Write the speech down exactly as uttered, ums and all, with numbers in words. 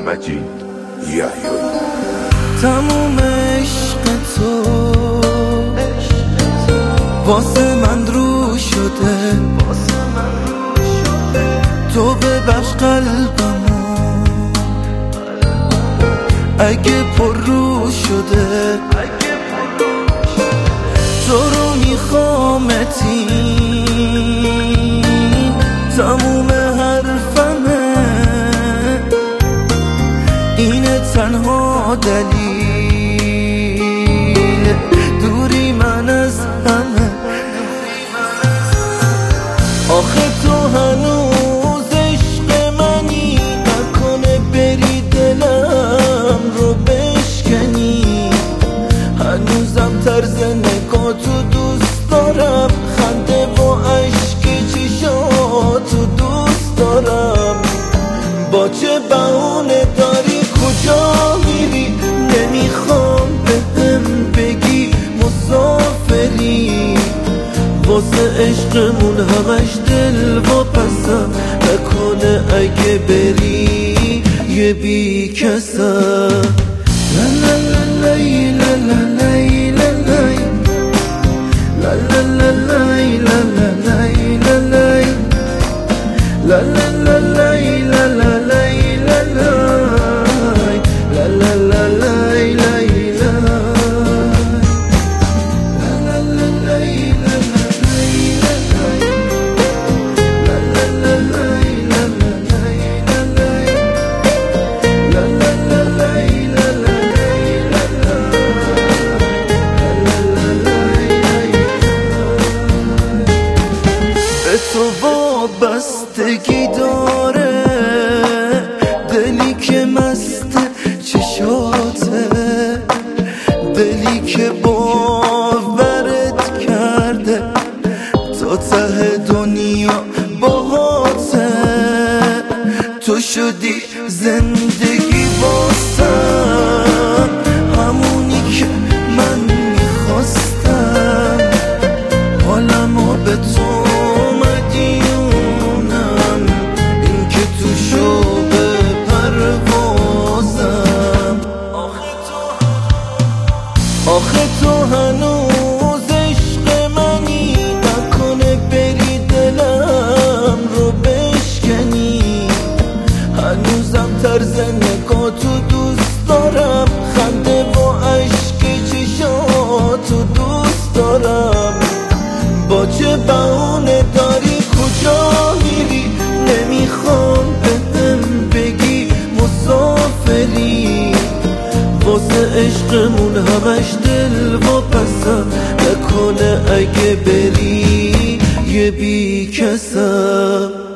مجید یحیایی. تموم عشق تو واسه من رو شده، تو ببخش قلبمو اگه پر رو شده، تو رو میخوامتی تموم حرفمه، اینه تنها دلیل دوری من از همه. آخه تو هنوز عشق منی، نکنه بری دلم رو بشکنی، هنوزم طرز نگاه تو دوست دارم، خنده و عشقی چشاتو دوست دارم. با چه بهونه داری کجا میری، نمیخوام بهم بگی مسافری، واسه عشقمون همش دل واپسم، نکنه اگه بری یه بی کسم. لا لا لا لای لا لا لای لا لای لا لا لا لای لا لا لای لا لای لا لا لا لای لا لا لای لا لای لا لا لا لای لای تو وابستگی داره، دلی که مست چشاته، دلی که باورت کرده تا ته دنیا باهاته، تو شدی زندگی واسم، همونی که من میخواستم، حالمو به تو آخه تو هنوز عشق منی، نکنه بری دلم رو بشکنی، هنوزم طرز نگاه تو دوست دارم، خنده و عشقی چشاتو دوست دارم. با چه بهونه داری کجا میری، نمیخوام بهم بگی مسافری، واسه عشقمون همش دل واپسم، نکنه اگه بری یه بی کسم.